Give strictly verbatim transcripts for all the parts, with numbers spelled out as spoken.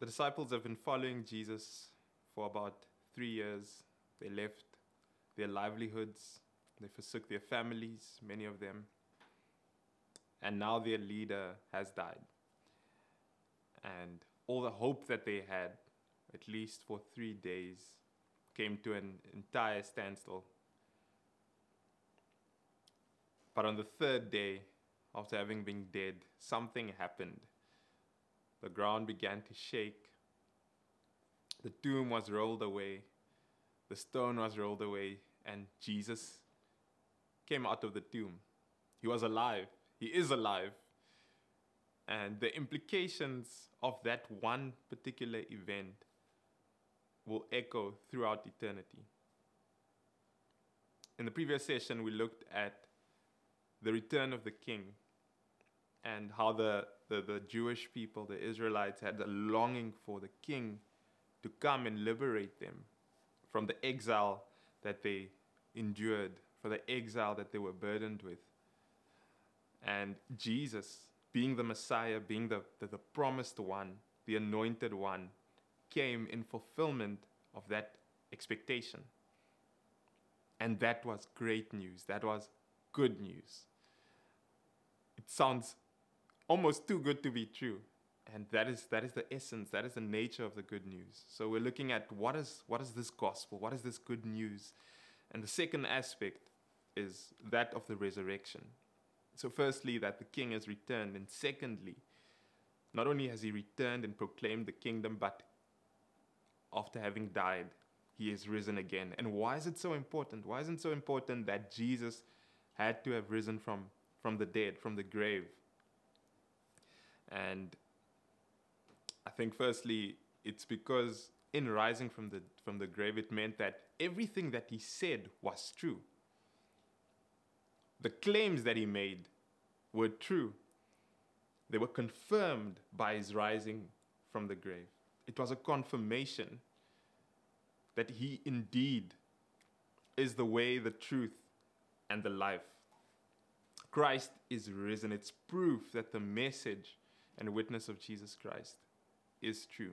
The disciples have been following Jesus for about three years. They left their livelihoods. They forsook their families, many of them. And now their leader has died. And all the hope that they had, at least for three days, came to an entire standstill. But on the third day, after having been dead, something happened. The ground began to shake. The tomb was rolled away. The stone was rolled away. And Jesus came out of the tomb. He was alive. He is alive. And the implications of that one particular event will echo throughout eternity. In the previous session, we looked at the return of the king and how the, the, the Jewish people, the Israelites, had a longing for the king to come and liberate them from the exile that they endured, for the exile that they were burdened with. And Jesus, being the Messiah, being the, the, the promised one, the anointed one, came in fulfillment of that expectation. And that was great news. That was good news. It sounds almost too good to be true. And that is that is the essence, that is the nature of the good news. So we're looking at what is what is this gospel? What is this good news? And the second aspect is that of the resurrection. So firstly, that the king has returned. And secondly, not only has he returned and proclaimed the kingdom, but after having died, he has risen again. And why is it so important? Why is it so important that Jesus had to have risen from, from the dead, from the grave? And I think firstly, it's because in rising from the, from the grave, it meant that everything that he said was true. The claims that he made were true. They were confirmed by his rising from the grave. It was a confirmation that he indeed is the way, the truth, and the life. Christ is risen. It's proof that the message and witness of Jesus Christ is true.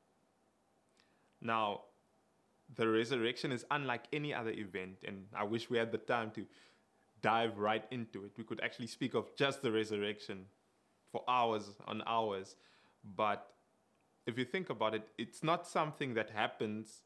Now, the resurrection is unlike any other event, and I wish we had the time to dive right into it. We could actually speak of just the resurrection for hours on hours, but if you think about it, it's not something that happens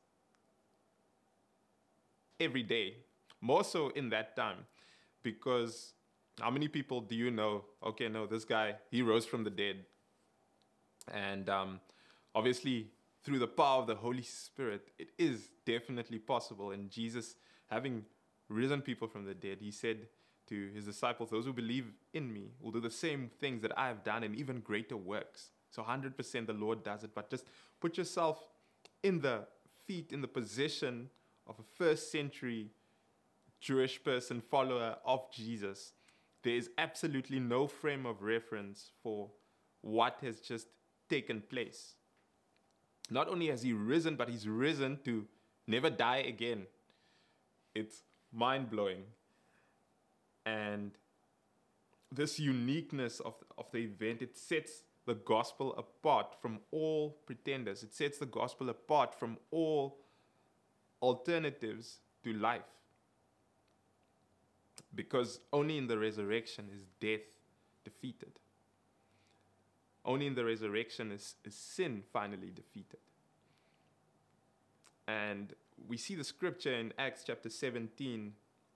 every day, more so in that time, because how many people do you know, okay, no, this guy, he rose from the dead, and um, obviously through the power of the Holy Spirit, it is definitely possible. And Jesus, having risen people from the dead, he said to his disciples, those who believe in me will do the same things that I have done and even greater works. So one hundred percent the Lord does it, but just put yourself in the feet, in the position of a first century Jewish person, follower of Jesus. There is absolutely no frame of reference for what has just taken place. Not only has he risen, but he's risen to never die again. It's mind-blowing. And this uniqueness of, of the event, it sets the gospel apart from all pretenders. It sets the gospel apart from all alternatives to life. Because only in the resurrection is death defeated. Only in the resurrection is, is sin finally defeated. And we see the scripture in Acts chapter seventeen,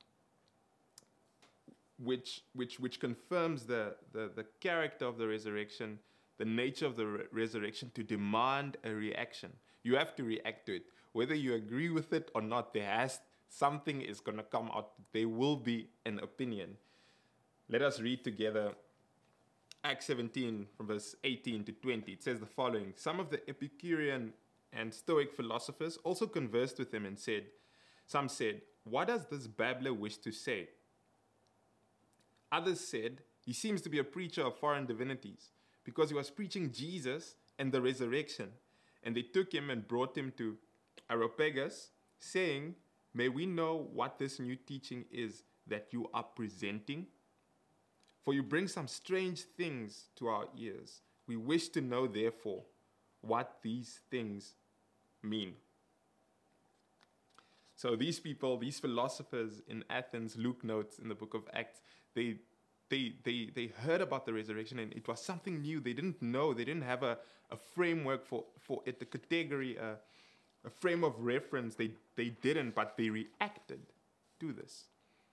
which which which confirms the, the, the character of the resurrection, the nature of the re- resurrection, to demand a reaction. You have to react to it. Whether you agree with it or not, there has something is going to come out. There will be an opinion. Let us read together Acts seventeen from verse eighteen to twenty. It says the following: Some of the Epicurean and Stoic philosophers also conversed with him and said, some said, "What does this babbler wish to say?" Others said, "He seems to be a preacher of foreign divinities, because he was preaching Jesus and the resurrection." And they took him and brought him to Areopagus, saying, "May we know what this new teaching is that you are presenting? For you bring some strange things to our ears. We wish to know, therefore, what these things mean. So these people, these philosophers in Athens, Luke notes in the book of Acts, they they they they heard about the resurrection, and it was something new. They didn't know. They didn't have a, a framework for, for it, a category, a, a frame of reference. They they didn't, but they reacted to this.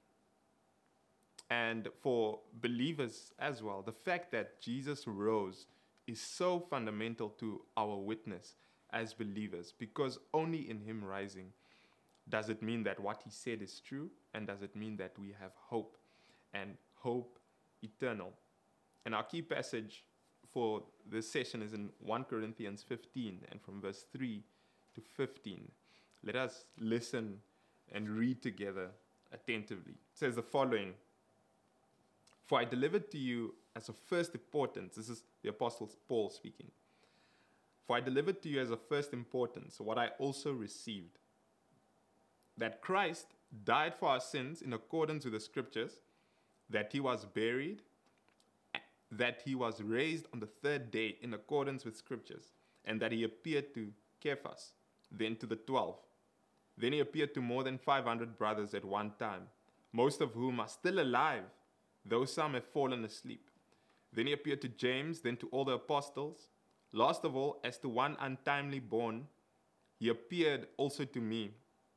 And for believers as well, the fact that Jesus rose is so fundamental to our witness as believers, because only in him rising does it mean that what he said is true, and does it mean that we have hope, and hope eternal. And our key passage for this session is in First Corinthians fifteen, and from verse three to fifteen. Let us listen and read together attentively. It says the following: "For I delivered to you as of first importance," this is the Apostle Paul speaking, "For I delivered to you as of first importance what I also received, that Christ died for our sins in accordance with the Scriptures, that he was buried, that he was raised on the third day in accordance with Scriptures, and that he appeared to Cephas, then to the twelve. Then he appeared to more than five hundred brothers at one time, most of whom are still alive, though some have fallen asleep. Then he appeared to James, then to all the apostles. Last of all, as to one untimely born, he appeared also to me.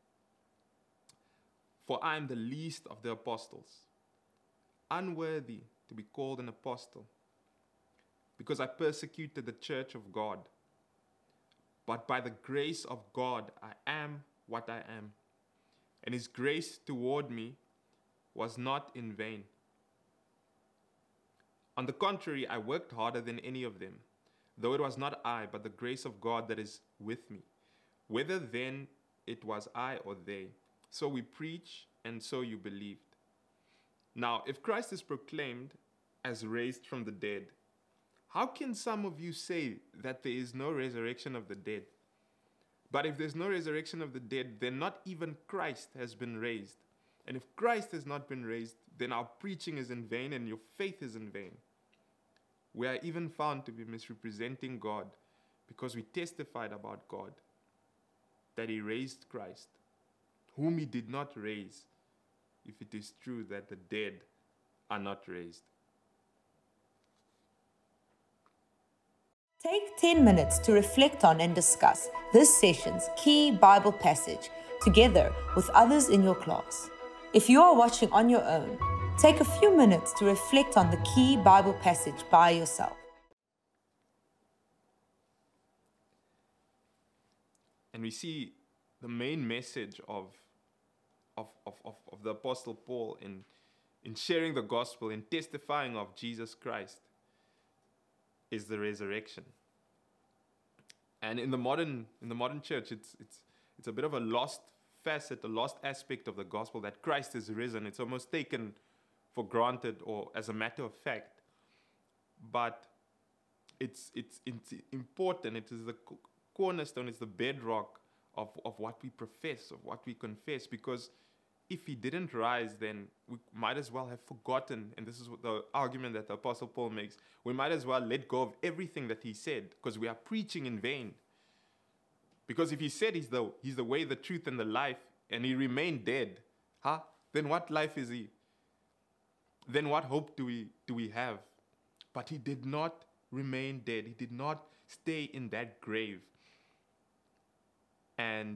For I am the least of the apostles, unworthy to be called an apostle, because I persecuted the church of God. But by the grace of God, I am what I am, and his grace toward me was not in vain. On the contrary, I worked harder than any of them, though it was not I, but the grace of God that is with me. Whether then it was I or they, so we preach, and so you believed. Now, if Christ is proclaimed as raised from the dead, how can some of you say that there is no resurrection of the dead? But if there's no resurrection of the dead, then not even Christ has been raised. And if Christ has not been raised, then our preaching is in vain and your faith is in vain. We are even found to be misrepresenting God, because we testified about God that he raised Christ, whom he did not raise, if it is true that the dead are not raised." Take ten minutes to reflect on and discuss this session's key Bible passage together with others in your class. If you are watching on your own, take a few minutes to reflect on the key Bible passage by yourself. And we see the main message of, of, of, of, of the Apostle Paul in, in sharing the gospel, in testifying of Jesus Christ, is the resurrection. And in the modern in the modern church, it's it's it's a bit of a lost facet, a lost aspect of the gospel, that Christ is risen. It's almost taken for granted or as a matter of fact. But it's it's, it's important. It is the cornerstone, it's the bedrock of, of what we profess, of what we confess, because if he didn't rise, then we might as well have forgotten, and this is what the argument that the Apostle Paul makes, we might as well let go of everything that he said, because we are preaching in vain. Because if he said he's the, he's the way, the truth, and the life, and he remained dead, huh? Then what life is he? Then what hope do we, do we have? But he did not remain dead. He did not stay in that grave. And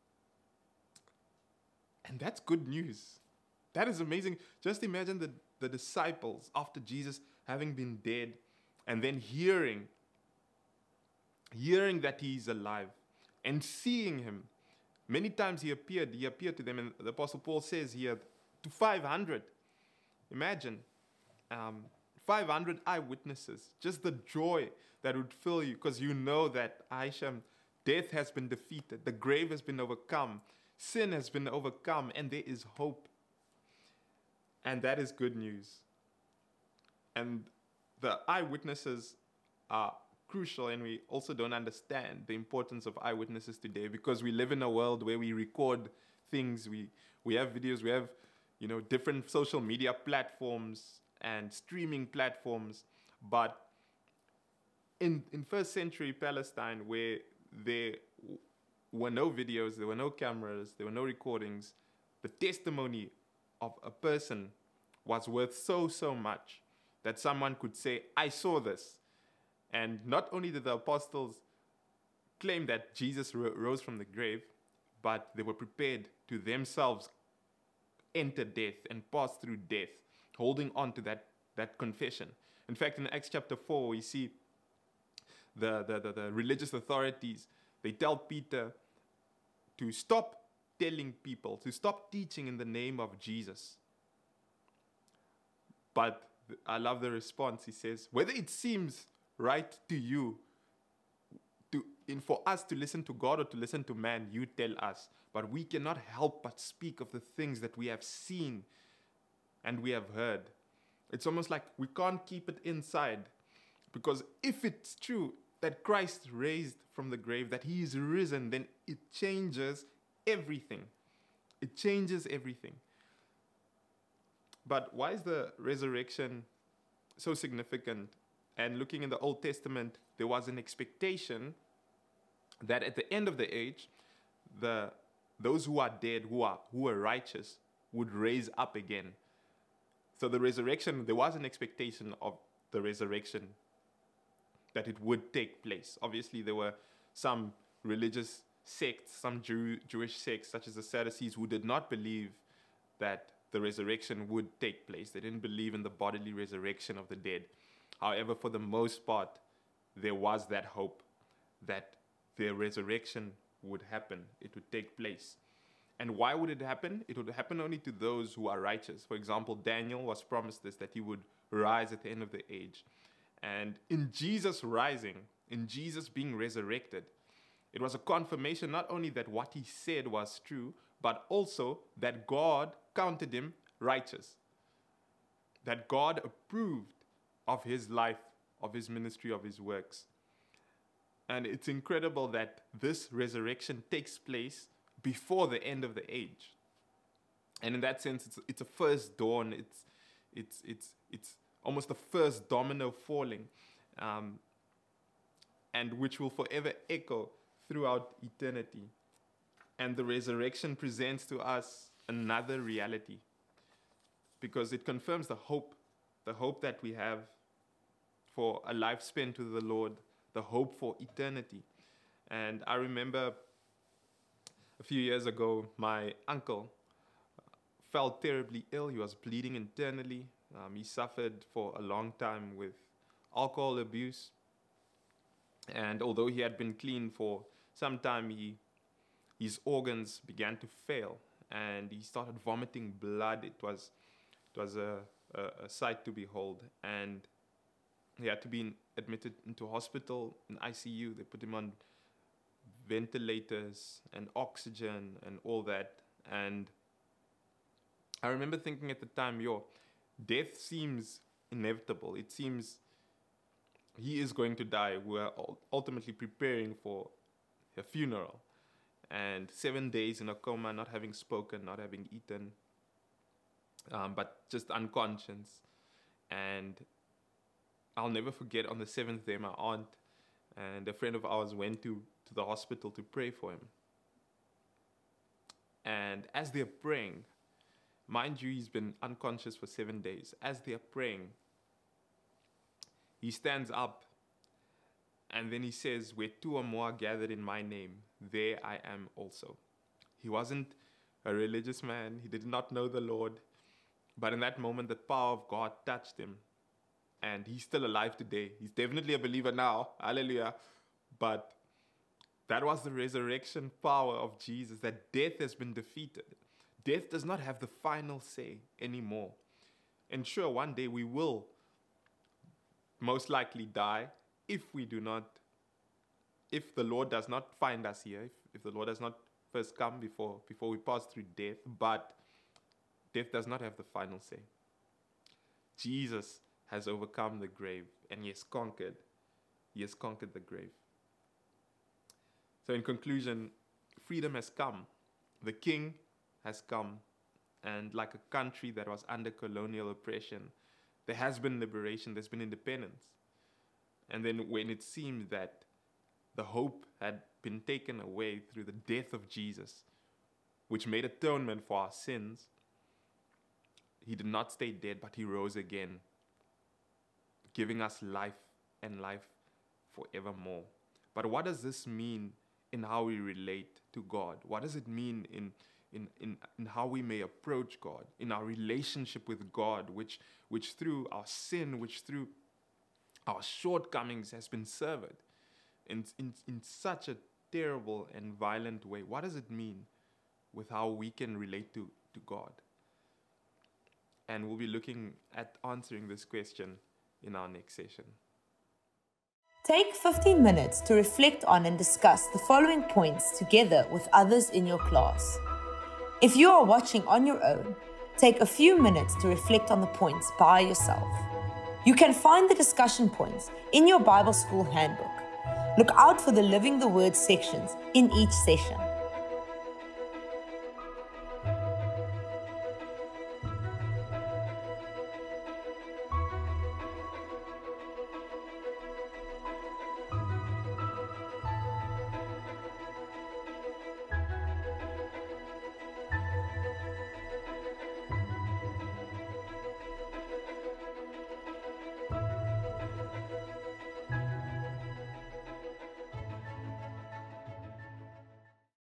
And that's good news. That is amazing. Just imagine the, the disciples, after Jesus having been dead, and then hearing, hearing that he's alive, and seeing him. Many times he appeared, he appeared to them, and the Apostle Paul says here, to five hundred. Imagine, um, five hundred eyewitnesses. Just the joy that would fill you, because you know that Aisha, death has been defeated, the grave has been overcome, sin has been overcome, and there is hope. And that is good news. And the eyewitnesses are crucial, and we also don't understand the importance of eyewitnesses today, because we live in a world where we record things, we, we have videos, we have, you know, different social media platforms and streaming platforms, but in, in first century Palestine, where there w- were no videos, there were no cameras, there were no recordings, the testimony of a person was worth so, so much that someone could say, I saw this. And not only did the apostles claim that Jesus ro- rose from the grave, but they were prepared to themselves enter death and pass through death, holding on to that, that confession. In fact, in Acts chapter four, we see the, the, the, the religious authorities, they tell Peter to stop telling people, to stop teaching in the name of Jesus. But I love the response. He says, whether it seems right to you to, in, for us to listen to God or to listen to man, you tell us. But we cannot help but speak of the things that we have seen and we have heard. It's almost like we can't keep it inside. Because if it's true that Christ raised from the grave, that he is risen, then it changes everything. It changes everything. But why is the resurrection so significant? And looking in the Old Testament, there was an expectation that at the end of the age, the those who are dead, who are who are righteous, would raise up again. So the resurrection, there was an expectation of the resurrection, that it would take place. Obviously, there were some religious sects, some Jew, Jewish sects, such as the Sadducees, who did not believe that the resurrection would take place. They didn't believe in the bodily resurrection of the dead. However, for the most part, there was that hope that their resurrection would happen. It would take place. And why would it happen? It would happen only to those who are righteous. For example, Daniel was promised this, that he would rise at the end of the age. And in Jesus rising, in Jesus being resurrected, it was a confirmation not only that what he said was true, but also that God counted him righteous. That God approved of his life, of his ministry, of his works. And it's incredible that this resurrection takes place before the end of the age. And in that sense, it's, it's a first dawn. It's, it's, it's, it's almost the first domino falling, um, and which will forever echo throughout eternity. And the resurrection presents to us another reality, because it confirms the hope, the hope that we have for a life spent with the Lord, the hope for eternity. And I remember a few years ago, my uncle fell terribly ill. He was bleeding internally. Um, he suffered for a long time with alcohol abuse. And although he had been clean for some time, he, his organs began to fail. And he started vomiting blood. It was, it was a, a, a sight to behold. And he had to be in, admitted into hospital, in I C U. They put him on ventilators and oxygen and all that. And I remember thinking at the time, yo, death seems inevitable. It seems he is going to die. We're ultimately preparing for a funeral. And seven days in a coma, not having spoken, not having eaten, um, but just unconscious. And I'll never forget, on the seventh day, my aunt and a friend of ours went to, to the hospital to pray for him. And as they're praying, mind you, he's been unconscious for seven days. As they're praying, he stands up and then he says, where two or more are gathered in my name, there I am also. He wasn't a religious man. He did not know the Lord. But in that moment, the power of God touched him. And he's still alive today. He's definitely a believer now. Hallelujah. But that was the resurrection power of Jesus, that death has been defeated. Death does not have the final say anymore. And sure, one day we will most likely die if we do not, if the Lord does not find us here, if, if the Lord does not first come before, before we pass through death. But death does not have the final say. Jesus has overcome the grave, and he has conquered. He has conquered the grave. So in conclusion, freedom has come. The King has come. And like a country that was under colonial oppression, there has been liberation, there's been independence. And then when it seemed that the hope had been taken away through the death of Jesus, which made atonement for our sins, he did not stay dead, but he rose again, giving us life and life forevermore. But what does this mean in how we relate to God? What does it mean in, in, in, in how we may approach God, in our relationship with God, which, which through our sin, which through our shortcomings has been severed in, in, in such a terrible and violent way? What does it mean with how we can relate to, to God? And we'll be looking at answering this question in our next session. Take fifteen minutes to reflect on and discuss the following points together with others in your class. If you are watching on your own, take a few minutes to reflect on the points by yourself. You can find the discussion points in your Bible School handbook. Look out for the Living the Word sections in each session.